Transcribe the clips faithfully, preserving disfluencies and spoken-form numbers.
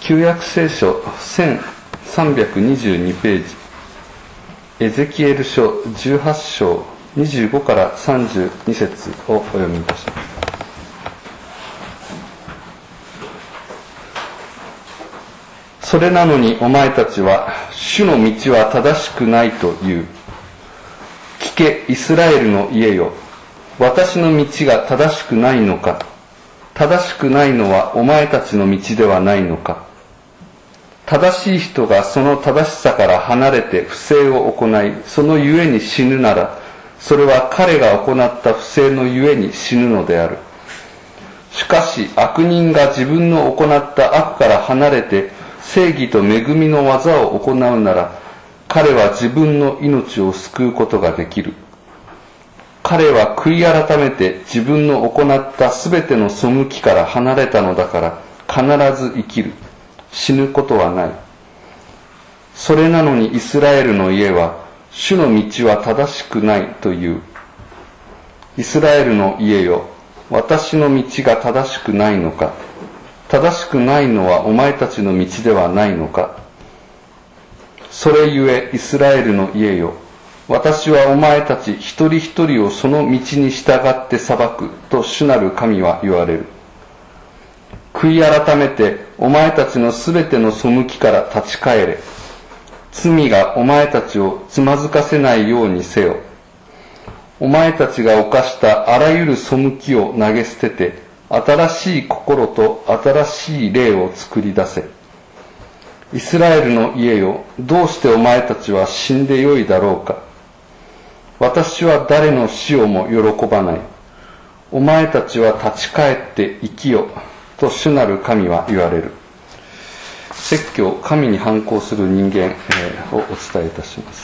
旧約聖書せんさんびゃくにじゅうにページ、エゼキエル書じゅうはち章にじゅうごからさんじゅうに節をお読みいたします。それなのにお前たちは、主の道は正しくないと言う。聞け、イスラエルの家よ。私の道が正しくないのか。正しくないのはお前たちの道ではないのか。正しい人がその正しさから離れて不正を行い、そのゆえに死ぬなら、それは彼が行った不正のゆえに死ぬのである。しかし悪人が自分の行った悪から離れて正義と恵みの技を行うなら、彼は自分の命を救うことができる。彼は悔い改めて自分の行ったすべての背きから離れたのだから必ず生きる。死ぬことはない。それなのにイスラエルの家は、主の道は正しくないという。イスラエルの家よ、私の道が正しくないのか。正しくないのはお前たちの道ではないのか。それゆえイスラエルの家よ、私はお前たち一人一人をその道に従って裁くと主なる神は言われる。悔い改めてお前たちのすべての背きから立ち返れ。罪がお前たちをつまずかせないようにせよ。お前たちが犯したあらゆる背きを投げ捨てて、新しい心と新しい霊を作り出せ。イスラエルの家よ、どうしてお前たちは死んでよいだろうか。私は誰の死をも喜ばない。お前たちは立ち返って生きよ、と主なる神は言われる。説教、神に反抗する人間、えー、をお伝えいたします。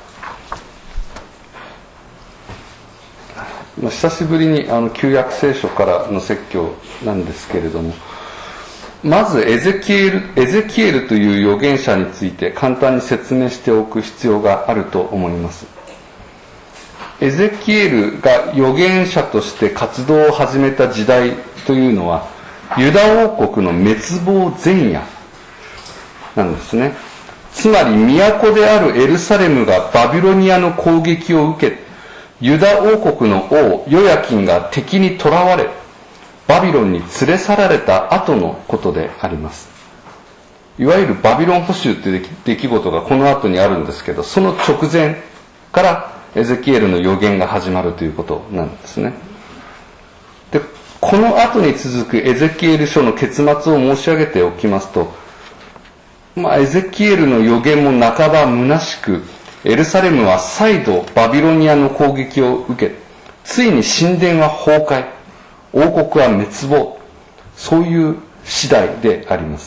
まあ、久しぶりにあの旧約聖書からの説教なんですけれども、まずエゼキエル、エゼキエルという預言者について簡単に説明しておく必要があると思います。エゼキエルが預言者として活動を始めた時代というのは、ユダ王国の滅亡前夜なんですね。つまり都であるエルサレムがバビロニアの攻撃を受け、ユダ王国の王ヨヤキンが敵に捕らわれ、バビロンに連れ去られた後のことであります。いわゆるバビロン捕囚という出来事がこの後にあるんですけど、その直前からエゼキエルの預言が始まるということなんですね。で、この後に続くエゼキエル書の結末を申し上げておきますと、まあ、エゼキエルの預言も半ば虚しく、エルサレムは再度バビロニアの攻撃を受け、ついに神殿は崩壊、王国は滅亡、そういう次第であります。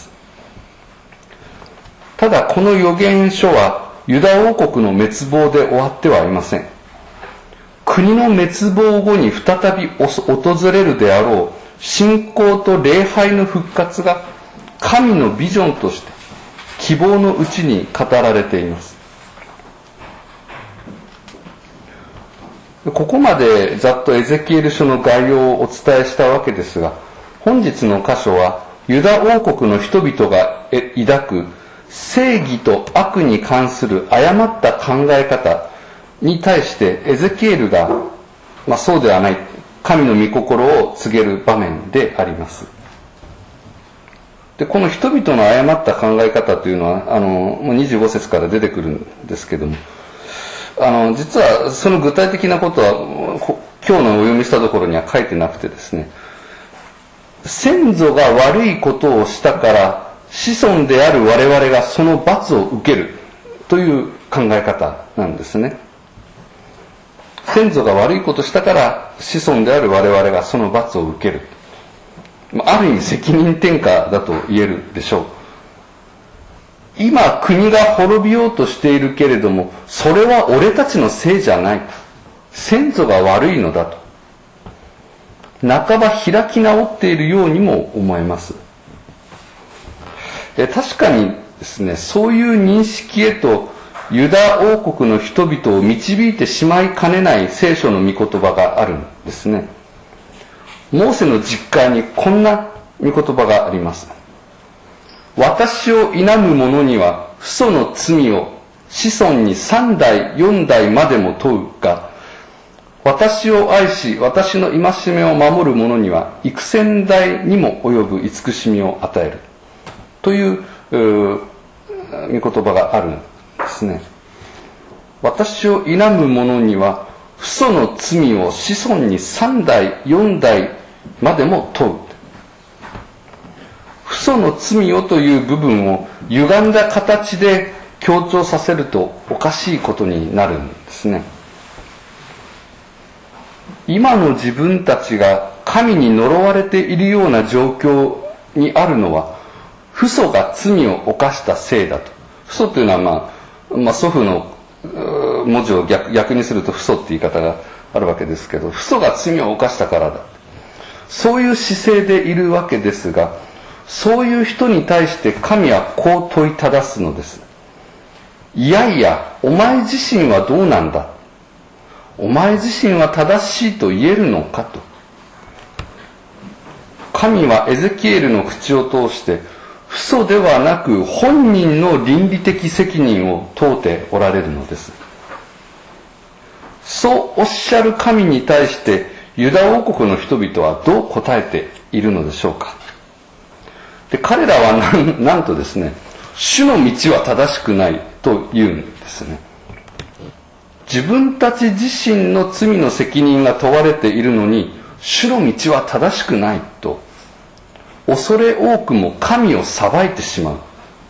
ただこの預言書はユダ王国の滅亡で終わってはいません。国の滅亡後に再び訪れるであろう信仰と礼拝の復活が神のビジョンとして希望のうちに語られています。ここまでざっとエゼキエル書の概要をお伝えしたわけですが、本日の箇所はユダ王国の人々が抱く正義と悪に関する誤った考え方に対してエゼキエルが、まあ、そうではない神の御心を告げる場面であります。で、この人々の誤った考え方というのはあのもうにじゅうご節から出てくるんですけども、あの実はその具体的なことは今日のお読みしたところには書いてなくてですね、先祖が悪いことをしたから子孫である我々がその罰を受けるという考え方なんですね。先祖が悪いことをしたから子孫である我々がその罰を受ける。ある意味責任転嫁だと言えるでしょう。今国が滅びようとしているけれども、それは俺たちのせいじゃない。先祖が悪いのだと。半ば開き直っているようにも思えます。確かにですね、そういう認識へとユダ王国の人々を導いてしまいかねない聖書の御言葉があるんですね。モーセの実会にこんな御言葉があります。 私を否む者には父祖の罪を子孫に三代四代までも問うが、私を愛し私の戒めを守る者には幾千代にも及ぶ慈しみを与えるという、う御言葉があるんですね。私を否む者には父祖の罪を子孫に三代四代までも問う。父祖の罪をという部分を歪んだ形で強調させるとおかしいことになるんですね。今の自分たちが神に呪われているような状況にあるのは、父祖が罪を犯したせいだと。父祖というのは、まあ、まあ、祖父の文字を 逆, 逆にすると父祖って言い方があるわけですけど、父祖が罪を犯したからだ。そういう姿勢でいるわけですが、そういう人に対して神はこう問いただすのです。いやいや、お前自身はどうなんだ。お前自身は正しいと言えるのかと。神はエゼキエルの口を通して、父祖ではなく本人の倫理的責任を問うておられるのです。そうおっしゃる神に対してユダ王国の人々はどう答えているのでしょうか。で、彼らはなんなんとですね、主の道は正しくないと言うんですね。自分たち自身の罪の責任が問われているのに、主の道は正しくないと、恐れ多くも神を裁いてしまう。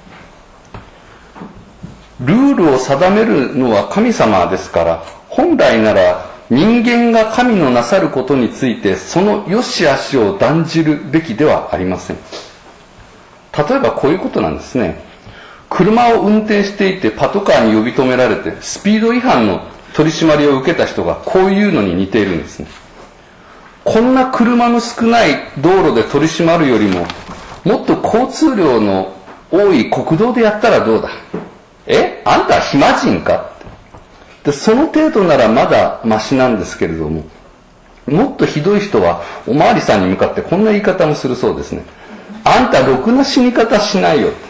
ルールを定めるのは神様ですから、本来なら人間が神のなさることについてその良し悪しを断じるべきではありません。例えばこういうことなんですね。車を運転していてパトカーに呼び止められてスピード違反の取り締まりを受けた人がこういうのに似ているんですね。こんな車の少ない道路で取り締まるよりももっと交通量の多い国道でやったらどうだ。え、あんたは暇人かで、その程度ならまだマシなんですけれども、もっとひどい人はおまわりさんに向かってこんな言い方もするそうですね。あんたろくな死に方しないよ。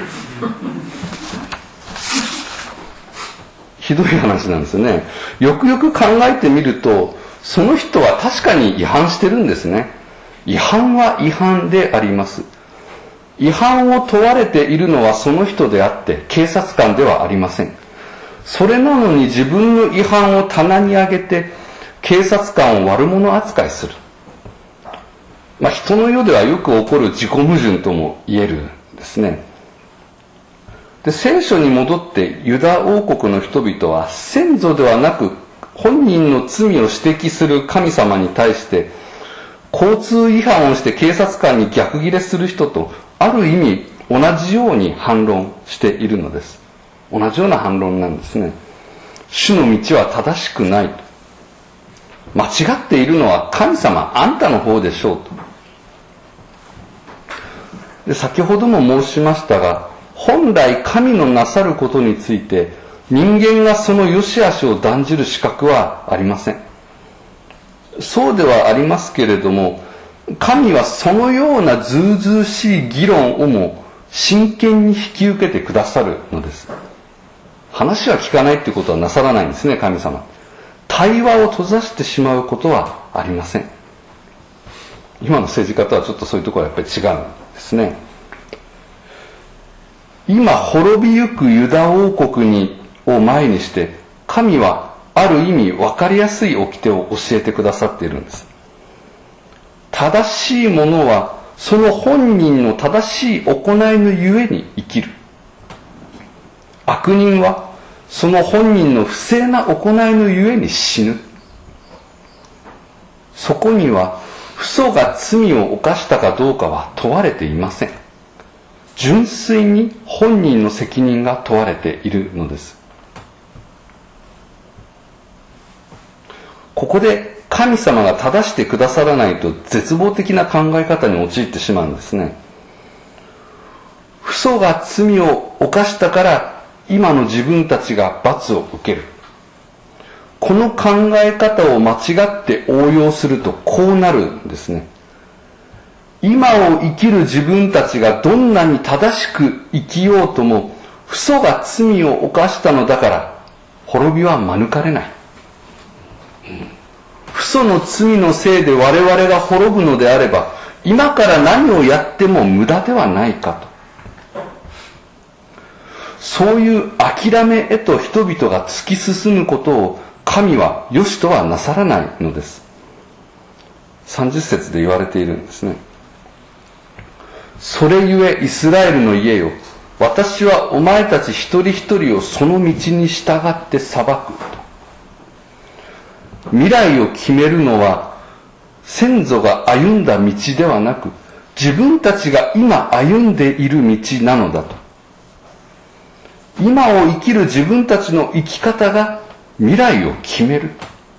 ひどい話なんですよね。よくよく考えてみると、その人は確かに違反してるんですね。違反は違反であります。違反を問われているのはその人であって警察官ではありません。それなのに自分の違反を棚に上げて警察官を悪者扱いする。まあ、人の世ではよく起こる自己矛盾とも言えるんですね。で、聖書に戻ってユダ王国の人々は先祖ではなく本人の罪を指摘する神様に対して交通違反をして警察官に逆ギレする人とある意味同じように反論しているのです。同じような反論なんですね。主の道は正しくないと。間違っているのは神様あんたの方でしょうと。で、先ほども申しましたが、本来神のなさることについて人間がその良し悪しを断じる資格はありません。そうではありますけれども、神はそのようなずうずうしい議論をも真剣に引き受けてくださるのです。話は聞かないってことはなさらないんですね、神様。対話を閉ざしてしまうことはありません。今の政治家とはちょっとそういうところはやっぱり違うんですね。今滅びゆくユダ王国にを前にして神はある意味分かりやすい掟を教えてくださっているんです。正しいものはその本人の正しい行いのゆえに生きる。悪人はその本人の不正な行いのゆえに死ぬ。そこには父祖が罪を犯したかどうかは問われていません。純粋に本人の責任が問われているのです。ここで神様が正してくださらないと絶望的な考え方に陥ってしまうんですね。父祖が罪を犯したから今の自分たちが罰を受ける。この考え方を間違って応用するとこうなるんですね。 今を生きる自分たちがどんなに正しく生きようとも、父祖が罪を犯したのだから、滅びは免れない。父祖の罪のせいで我々が滅ぶのであれば、今から何をやっても無駄ではないかと。そういう諦めへと人々が突き進むことを神は良しとはなさらないのです。さんじゅっ節で言われているんですね。それゆえイスラエルの家よ、私はお前たち一人一人をその道に従って裁くと。未来を決めるのは先祖が歩んだ道ではなく、自分たちが今歩んでいる道なのだと。今を生きる自分たちの生き方が未来を決める。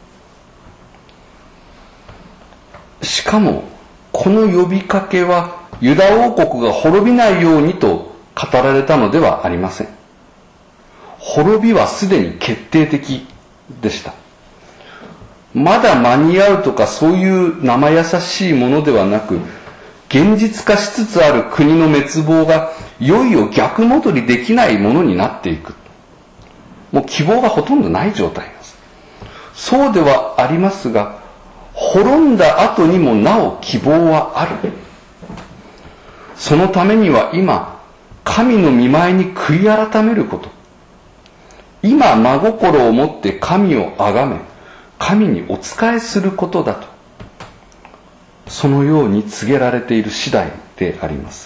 しかもこの呼びかけはユダ王国が滅びないようにと語られたのではありません。滅びはすでに決定的でした。まだ間に合うとかそういう生優しいものではなく、現実化しつつある国の滅亡がいよいよ逆戻りできないものになっていく。もう希望がほとんどない状態です。そうではありますが、滅んだ後にもなお希望はある。そのためには今、神の御前に悔い改めること。今真心を持って神を崇め、神にお仕えすることだと。そのように告げられている次第であります。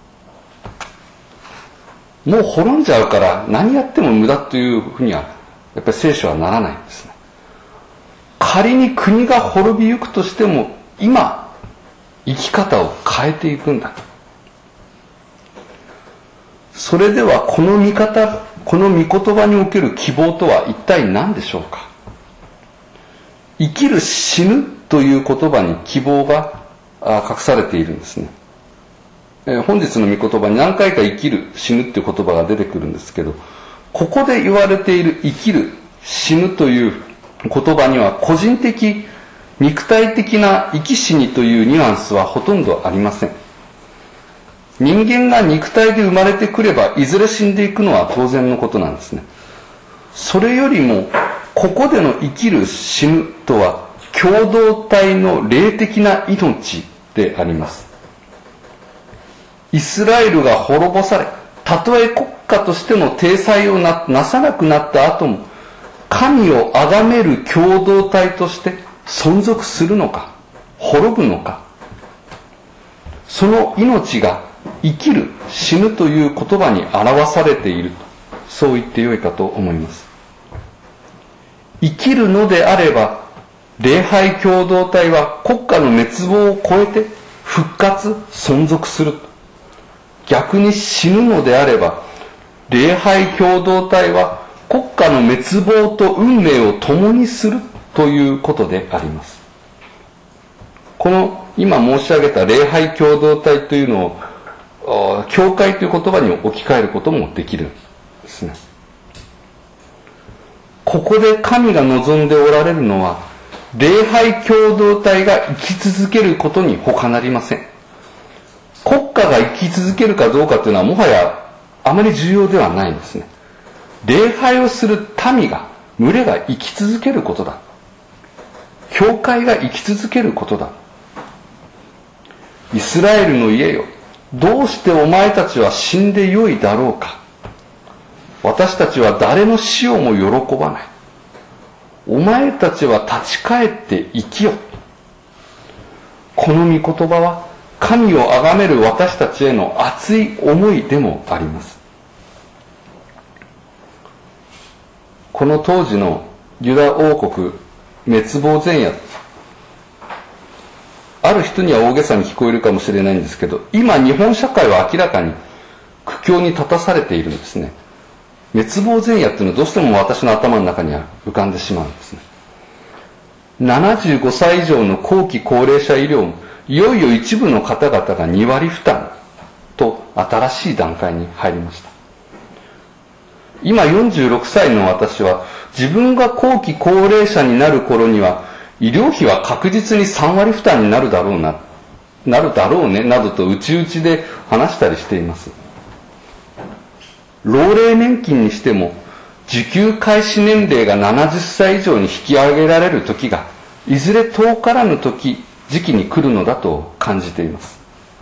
もう滅んじゃうから何やっても無駄というふうにはやっぱり聖書はならないんですね。仮に国が滅びゆくとしても今生き方を変えていくんだ。それではこの見方、この御言葉における希望とは一体何でしょうか。生きる死ぬという言葉に希望が隠されているんですね。本日の御言葉に何回か生きる死ぬっていう言葉が出てくるんですけど、ここで言われている生きる死ぬという言葉には個人的肉体的な生き死にというニュアンスはほとんどありません。人間が肉体で生まれてくればいずれ死んでいくのは当然のことなんですね。それよりもここでの生きる死ぬとは共同体の霊的な命であります。イスラエルが滅ぼされ、たとえ国家としての体裁を な, なさなくなった後も、神を崇める共同体として存続するのか、滅ぶのか、その命が生きる、死ぬという言葉に表されていると、そう言ってよいかと思います。生きるのであれば、礼拝共同体は国家の滅亡を超えて復活、存続する。逆に死ぬのであれば、礼拝共同体は国家の滅亡と運命を共にするということであります。この今申し上げた礼拝共同体というのを、教会という言葉に置き換えることもできるんですね。ここで神が望んでおられるのは、礼拝共同体が生き続けることに他なりません。国家が生き続けるかどうかというのはもはやあまり重要ではないんですね。礼拝をする民が、群れが生き続けることだ。教会が生き続けることだ。イスラエルの家よ、どうしてお前たちは死んでよいだろうか。私たちは誰の死をも喜ばない。お前たちは立ち返って生きよ。この御言葉は神を崇める私たちへの熱い思いでもあります。この当時のユダ王国滅亡前夜、ある人には大げさに聞こえるかもしれないんですけど、今日本社会は明らかに苦境に立たされているんですね。滅亡前夜っていうのはどうしても私の頭の中には浮かんでしまうんですね。ななじゅうごさい以上の後期高齢者医療もいよいよ一部の方々がにわり負担と新しい段階に入りました。今よんじゅうろくさいの私は自分が後期高齢者になる頃には医療費は確実にさんわり負担になるだろうななるだろうねなどと内々で話したりしています。老齢年金にしても受給開始年齢がななじゅっさい以上に引き上げられる時がいずれ遠からぬ時時期に来るのだと感じています。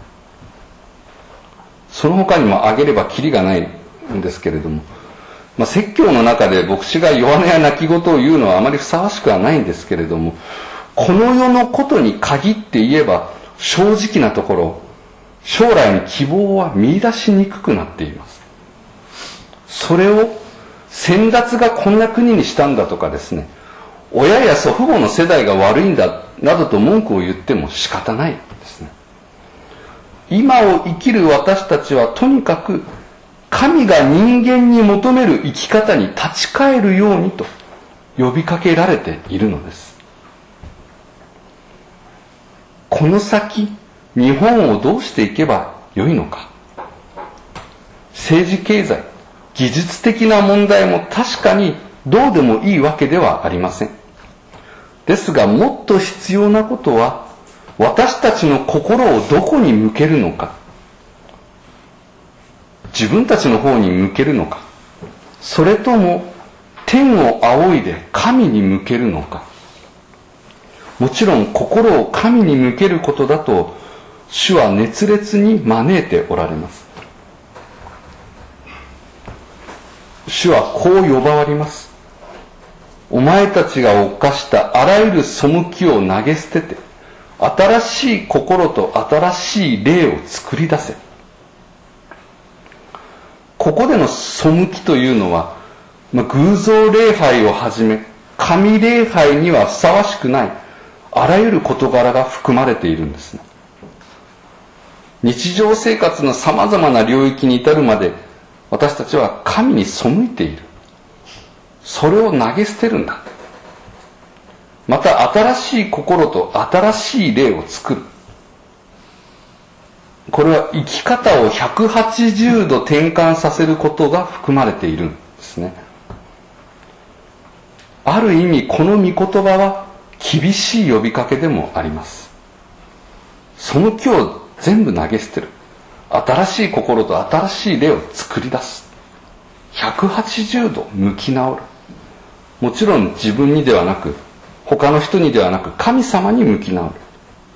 その他にも挙げればキリがないんですけれども、まあ、説教の中で牧師が弱音や泣き言を言うのはあまりふさわしくはないんですけれども、この世のことに限って言えば正直なところ将来に希望は見出しにくくなっています。それを先達がこんな国にしたんだとかですね、親や祖父母の世代が悪いんだなどと文句を言っても仕方ないですね。今を生きる私たちはとにかく神が人間に求める生き方に立ち返るようにと呼びかけられているのです。この先日本をどうしていけばよいのか。政治経済技術的な問題も確かにどうでもいいわけではありません。ですがもっと必要なことは私たちの心をどこに向けるのか。自分たちの方に向けるのか、それとも天を仰いで神に向けるのか。もちろん心を神に向けることだと主は熱烈に招いておられます。主はこう呼ばわります。お前たちが犯したあらゆる背きを投げ捨てて、新しい心と新しい霊を作り出せ。ここでの背きというのは、まあ、偶像礼拝をはじめ神礼拝にはふさわしくないあらゆる事柄が含まれているんですね。日常生活のさまざまな領域に至るまで私たちは神に背いている。それを投げ捨てるんだ。また新しい心と新しい霊を作る。これは生き方をひゃくはちじゅうど転換させることが含まれているんですね。ある意味この御言葉は厳しい呼びかけでもあります。その気を全部投げ捨てる。新しい心と新しい霊を作り出す。ひゃくはちじゅうど向き直る。もちろん自分にではなく、他の人にではなく神様に向き直る。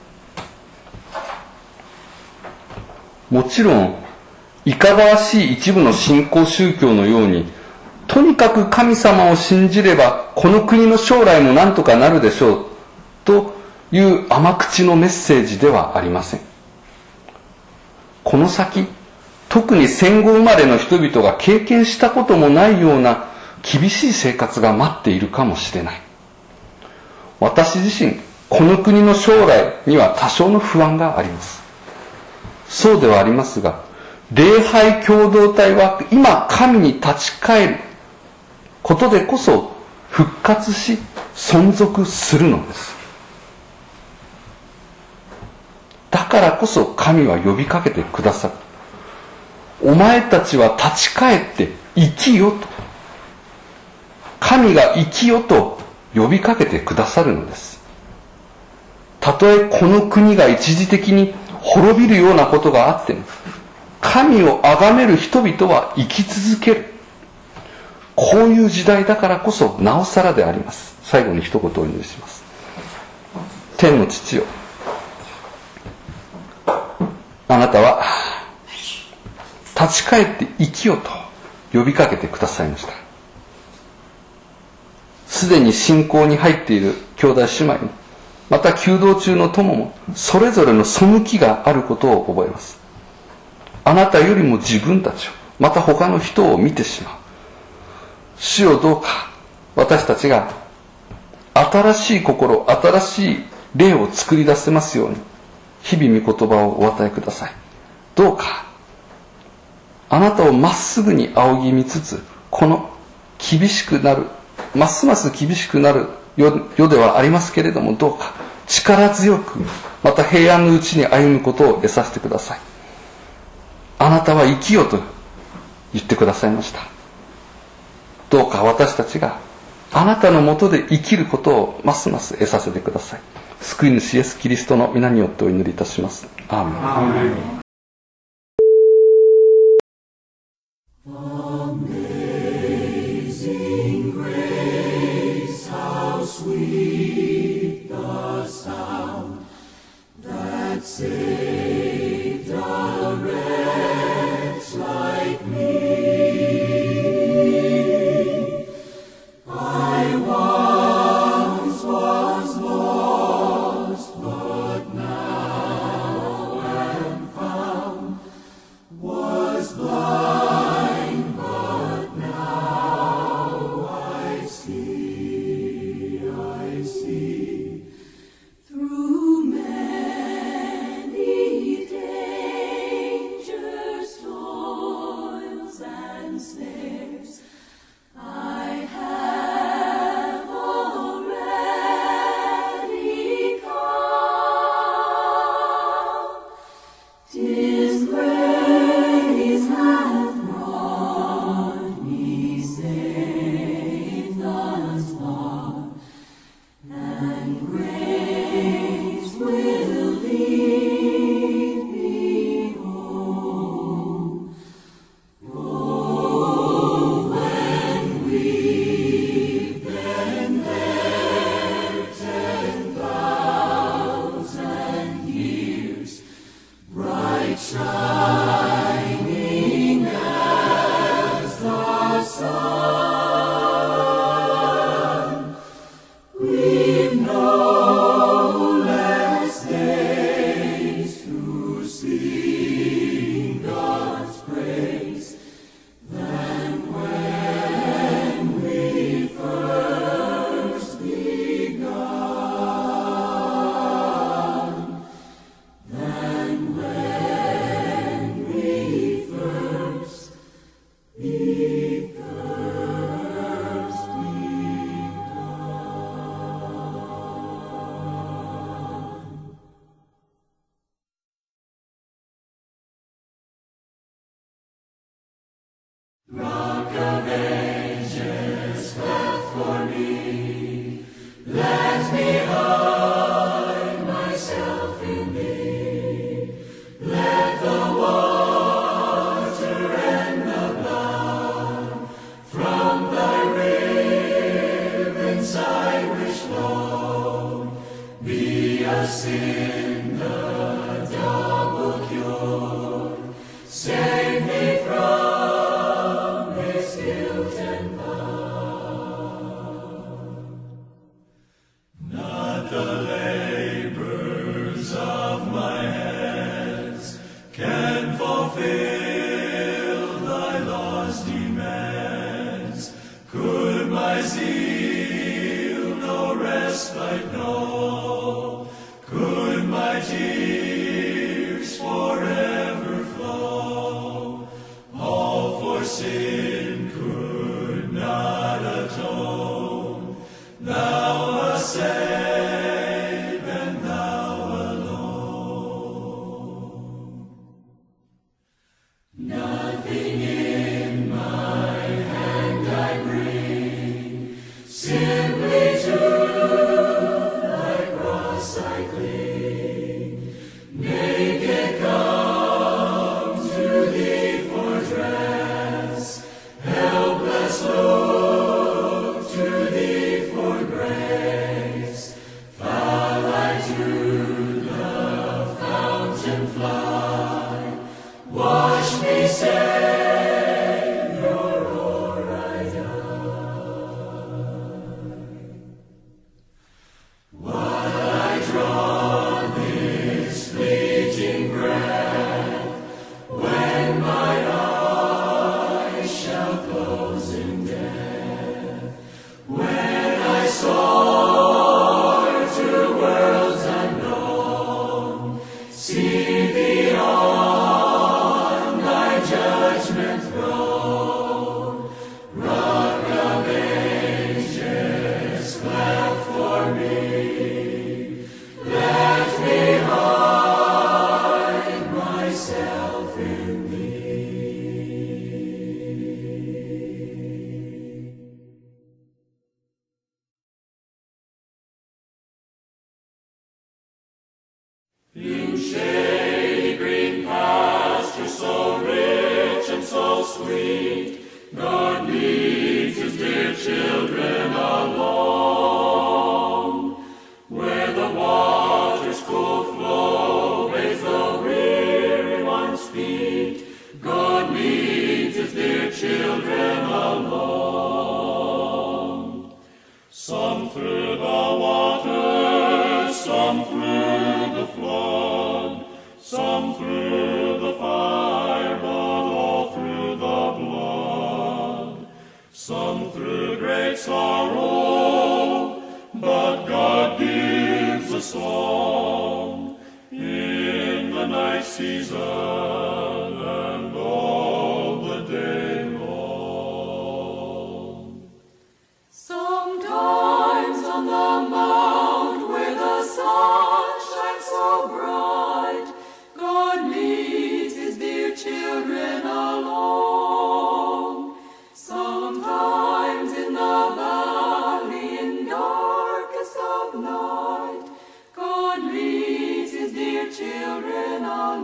もちろんいかがわしい一部の新興宗教のように、とにかく神様を信じればこの国の将来も何とかなるでしょうという甘口のメッセージではありません。この先、特に戦後生まれの人々が経験したこともないような厳しい生活が待っているかもしれない。私自身、この国の将来には多少の不安があります。そうではありますが、礼拝共同体は今神に立ち返ることでこそ復活し存続するのです。だからこそ神は呼びかけてくださる。お前たちは立ち返って生きよと。神が生きよと呼びかけてくださるのです。たとえこの国が一時的に滅びるようなことがあっても、神を崇める人々は生き続ける。こういう時代だからこそなおさらであります。最後に一言お祈りします。天の父よ、あなたは立ち返って生きよと呼びかけてくださいました。すでに信仰に入っている兄弟姉妹も、また求道中の友もそれぞれの背きがあることを覚えます。あなたよりも自分たちを、また他の人を見てしまう。主よ、どうか私たちが新しい心、新しい霊を作り出せますように、日々御言葉をお与えください。どうかあなたをまっすぐに仰ぎ見つつ、この厳しくなる、ますます厳しくなる世ではありますけれども、どうか力強く、また平安のうちに歩むことを得させてください。あなたは生きよと言ってくださいました。どうか私たちがあなたのもとで生きることをますます得させてください。 救い主イエス・キリストの皆によってお祈りいたします。アーメン。アーメン。 Amazing grace, how sweet the sound that saved a wretch like me. I once was lost, but now am found, was blind, but now I see, I see. Through many dangers, toils, and snares, I have already come. 'Tis grace hath brought me safe thus far, and grace will lead me home. Oh, when we've been there ten thousand years, bright shining as the sun, we've no less days to sing God's praise than when we first begun, than when we first be- first begun. Rock of ages, path for me, let me hide myself in thee. Let the water and the blood from thy riven side which flow be a sin, the double cure. Save me from this guilt and blood. Not the labors of my hands can fulfill thy law's demands. Could my zeal no respite know? Could my tears forever flow? All for sin could not atone. Thou must save, and thou alone. Nothing in my hand I bring, simply to thy cross I cling. Naked come to thee for dress, shady green pastures so rich and so sweet, God leads his dear children along. Where the water's cool flow bathes the weary one's feet, God leads his dear children along. Some through the water, some through the flood, some through the fire, but all through the blood. Some through great sorrow, but God gives a song in the night season and all the day long. Sometimes on the mount where the sun shines so bright, God leads his dear children along. Sometimes in the valley in darkest of night, God leads his dear children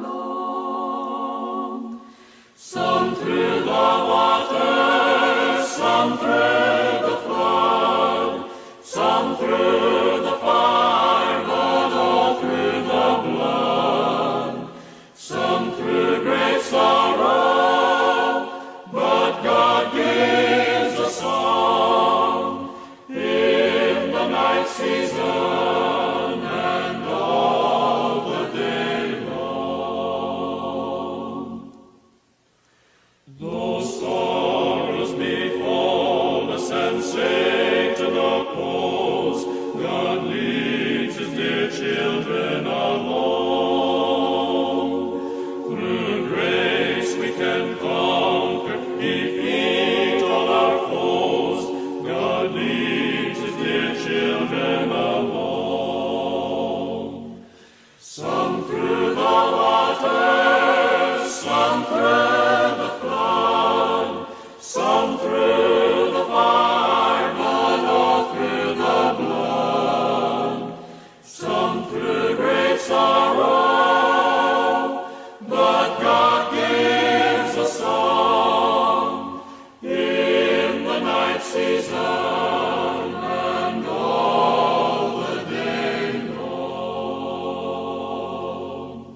along. Some through the water, some through the flood, some through the fire, but all through the blood. Some through great sorrow, but God gives a song in the night season and all the day long. Though sorrows befall us and Satan oppose, God leads his dear children along. Through grace we can conquer, defeat all our foes. God leads his dear children along. Some through the water, some through the flood, some through the fire, but all through the blood. Some through great sorrow, but God gives a song in the night season and all the day long.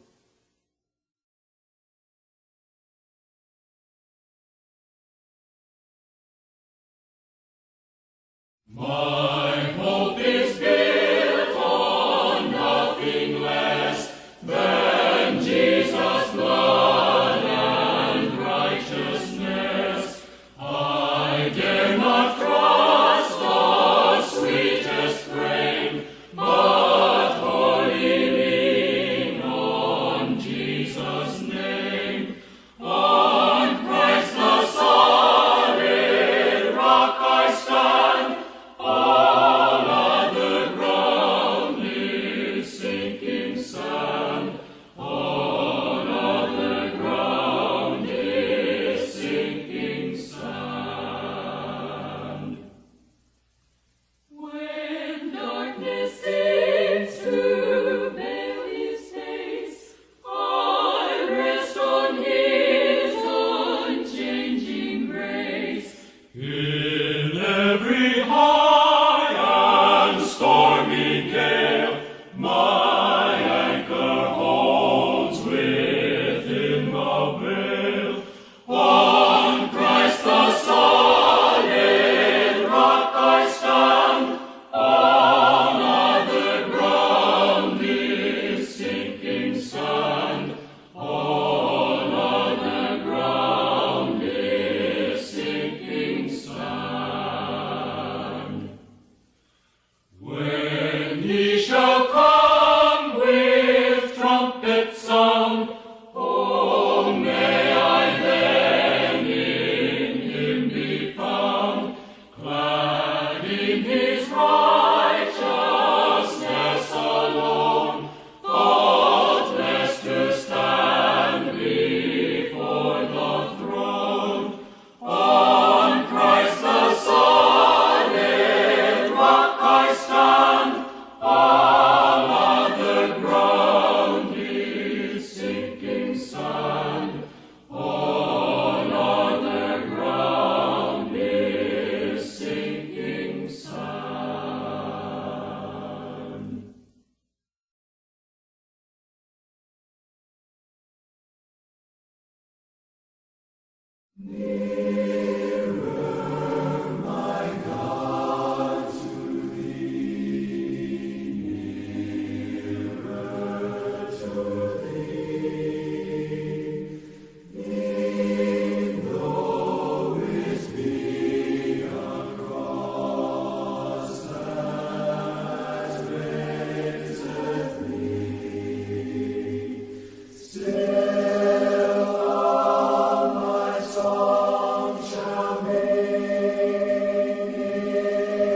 My hope is built on nothing less than Jesus' blood and righteousness. I dare not trust the sweetest frame, but wholly lean on Jesus' name. On Christ the solid rock I stand. On Song shall make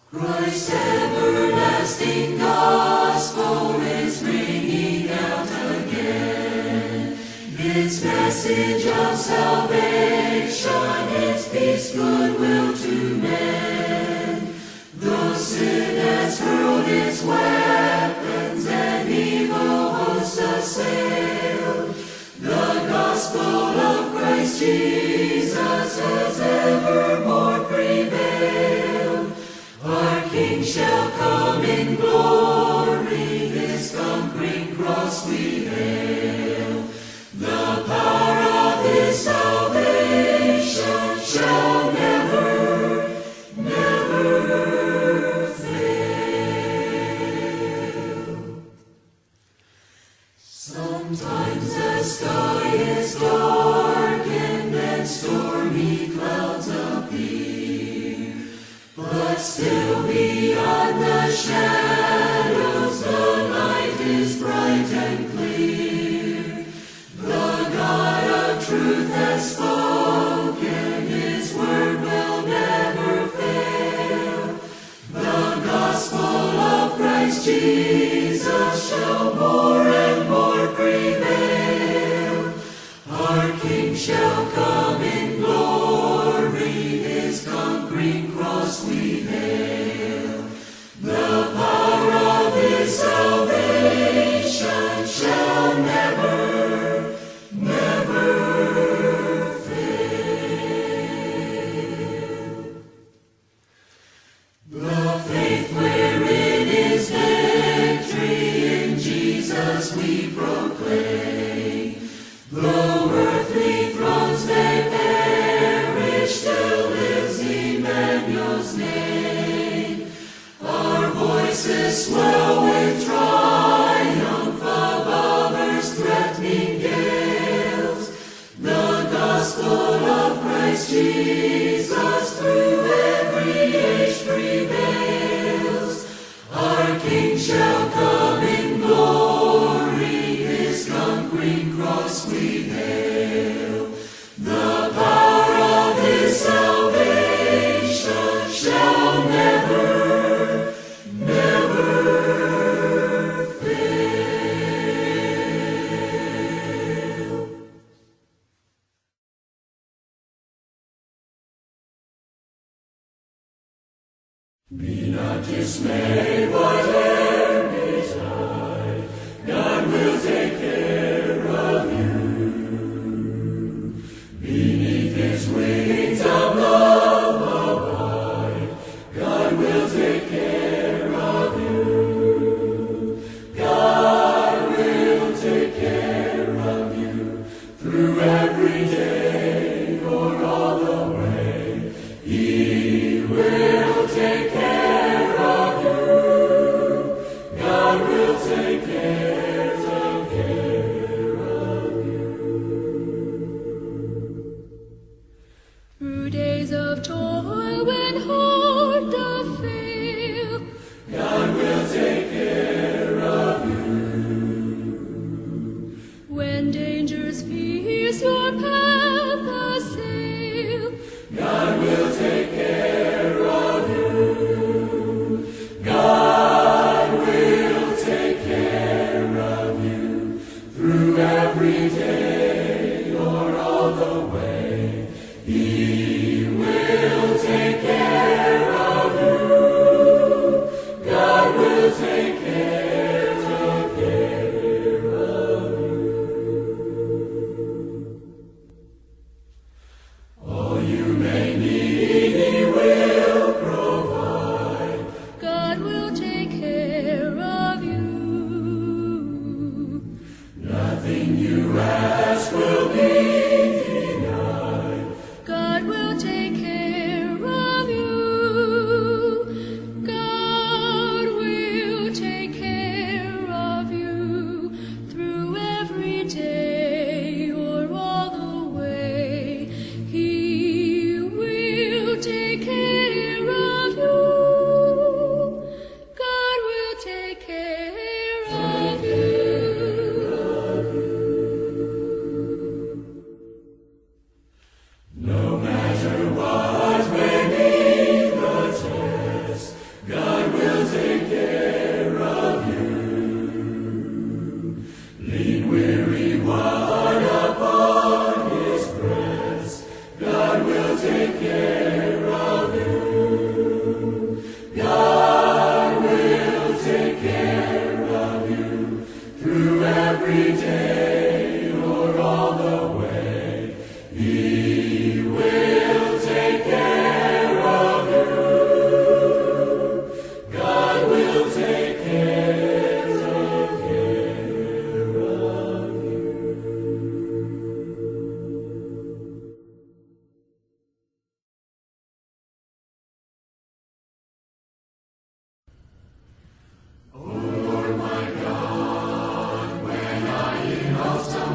Christ's everlasting gospel is ringing out again. Its message of salvation, its peace, goodwill to men. Though sin has hurled its weapons and evil hosts assailed, the gospel of Christ Jesus has evermore prevailed. Our King shall come in glory, His conquering cross we hail. The power of His salvation shall never, never fail. Sometimes the sky is darkened and stormy clouds appear, but still beyond the shadows the light is bright and clear. The God of truth has spoken, His word will never fail. The gospel of Christ Jesus shall more and more prevail. Our King shall come in glory, His conquering cross we hail. The power of His salvation shall never, never fail. The faith wherein is victory, in Jesus we proclaim. Though earthly thrones may perish, still lives Emmanuel's name. Our voices swell with triumph above earth's threatening gales. The gospel of Christ Jesus through every age prevails. Our King shall come in glory, His conquering cross we hail. The power of His salvation shall never, never fail. Be not dismayed, whate'er betide, God will take care of you. Beneath His wings of love abide, God will take care of you. God will take care of you through every day or all the way. He will take care of you. God will take care, take care of you. Through days of toil when heart doth fail, God will take care of you. when dangers fierce your path assail, God will take care of you. God will take care of you through every day or all the way. He will take care of you. God will take care, take care of you. All you may need, He will provide. God will take care of you. Nothing you ask will be denied. God will take care of you. God will take care of you through every day or all the way. He will take care of you. God will take care of you.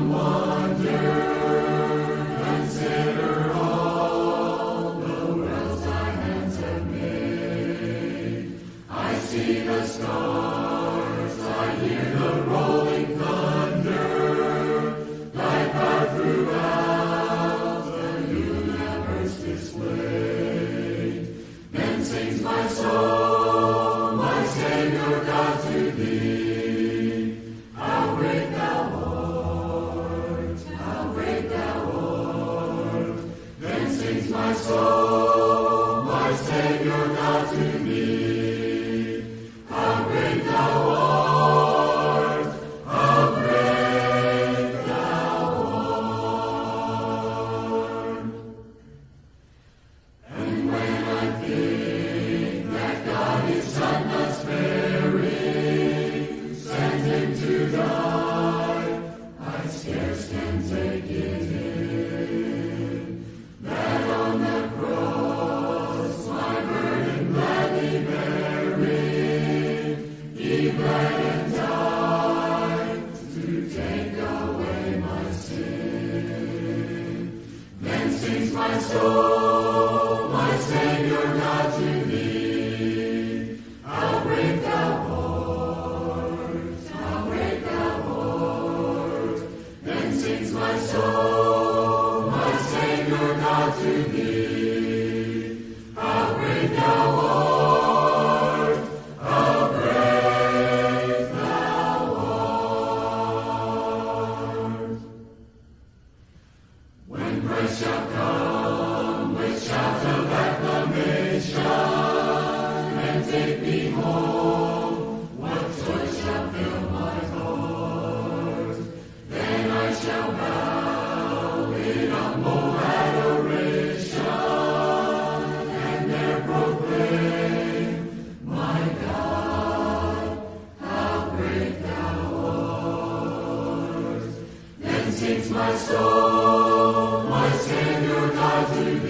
Sings my soul, my Savior God to